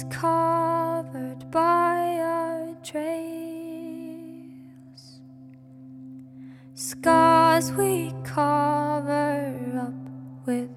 covered by our trails, scars we cover up with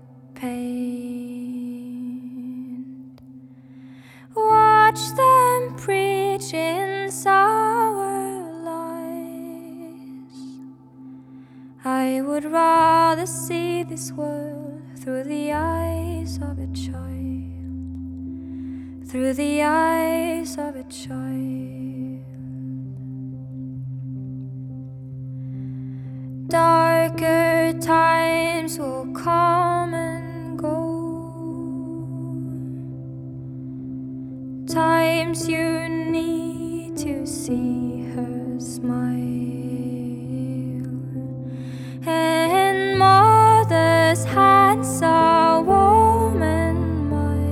pain. Watch them preach in sour lies. I would rather see this world through the eyes of a child, through the eyes of a child. Darker times will come and go, times you need to see her smile, and mother's hands are warm and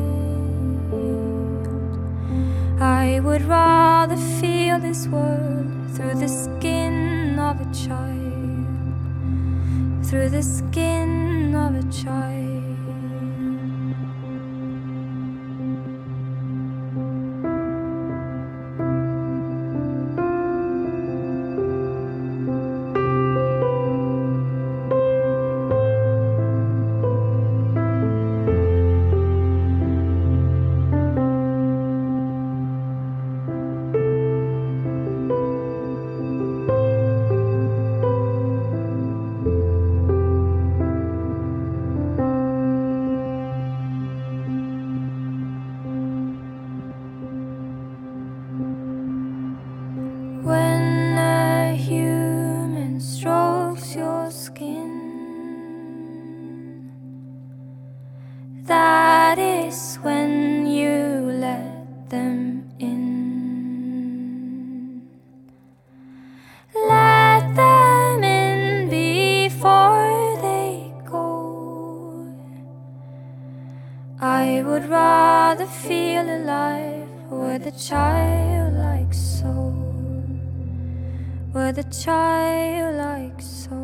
mild. I would rather feel this world through the skin of a child, through the skin of a child. When a human strokes your skin, that is when you let them in. Let them in before they go. I would rather feel alive with a childlike soul, with a childlike soul.